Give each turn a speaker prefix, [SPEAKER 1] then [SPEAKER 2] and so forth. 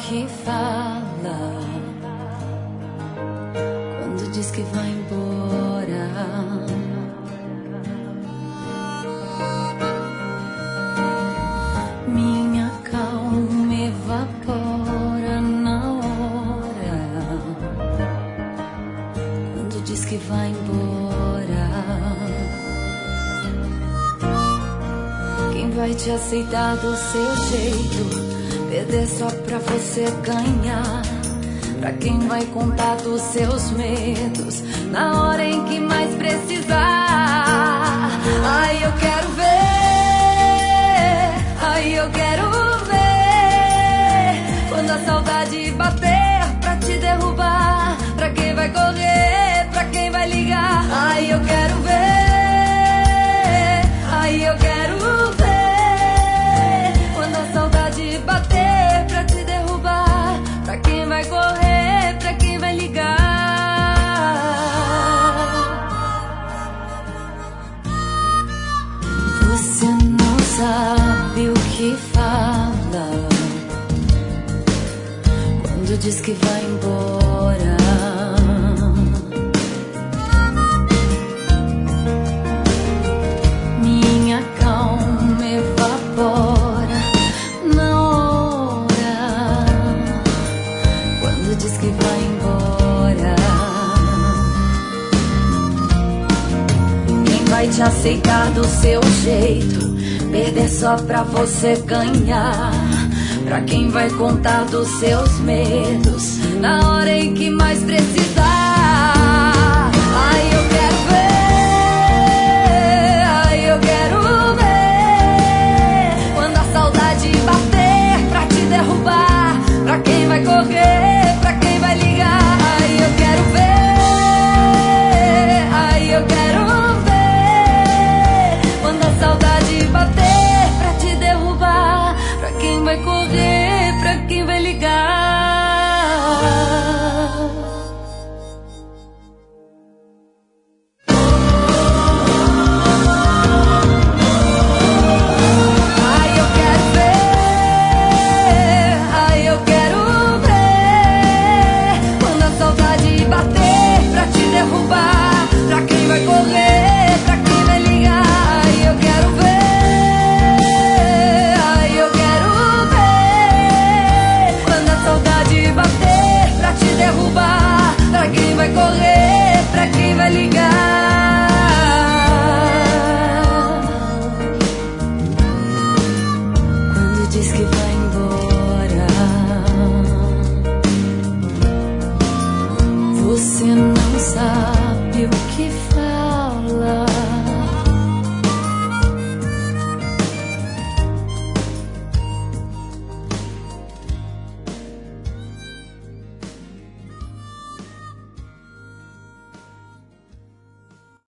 [SPEAKER 1] que fala quando diz que vai embora. Minha calma evapora na hora quando diz que vai embora. Quem vai te aceitar do seu jeito? Perder só pra você ganhar. Pra quem vai contar dos seus medos na hora em que mais precisar. Ai, eu quero ver. Ai, eu quero ver. Quando a saudade bater pra te derrubar. Pra quem vai correr, pra quem vai ligar. Ai, eu quero ver. Ai, eu quero ver. Quando a saudade bater pra te derrubar. Pra quem vai correr, pra quem vai ligar. Você não sabe o que fala quando diz que vai embora. Minha calma evapora na hora quando diz que vai embora. Quem vai te aceitar do seu jeito? Perder só pra você ganhar. Pra quem vai contar dos seus medos na hora em que mais precisar. Ai, eu quero ver. Ai, eu quero ver. Quando a saudade bater pra te derrubar. Pra quem vai correr, pra quem vai ligar. Ai, eu quero ver. Ai, eu quero ver. Quando a saudade bater pra te derrubar. Pra quem vai correr, pra quem vai ligar. Ai, eu quero ver. Ai, eu quero ver. Quando a saudade bater pra te derrubar. Pra quem vai correr, pra quem vai ligar. Ai, eu quero ver. Ai, eu quero ver. Quando a saudade bater pra te derrubar. Pra quem vai correr, pra quem vai ligar. Quando diz que vai embora. Você não sabe o que faz